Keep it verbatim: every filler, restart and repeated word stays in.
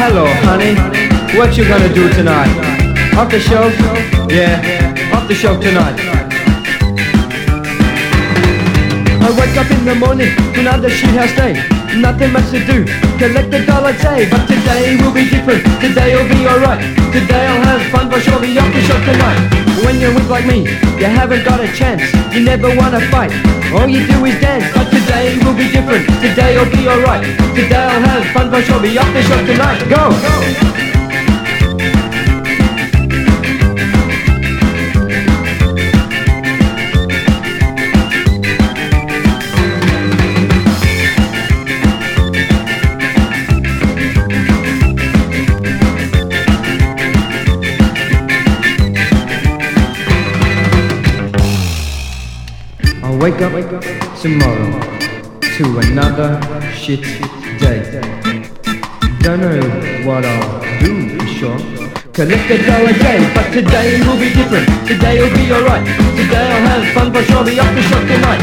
Hello, honey. What you gonna do tonight? Off the show? Yeah, off the show tonight. I wake up in the morning to another shit house day. Nothing much to do, collect a dollar day. But today will be different, today will be alright. Today I'll have fun, but sure be off the show tonight. When you're weak like me, you haven't got a chance. You never wanna fight, all you do is dance. But today will be different, today will be alright. Today I'll have fun, but sure be off the show tonight. Go! I'll wake up tomorrow to another shit day. Don't know what I'll do for sure. Collect a dollar day, but today will be different. Today will be alright. Today I'll have fun, but sure be off the shop tonight.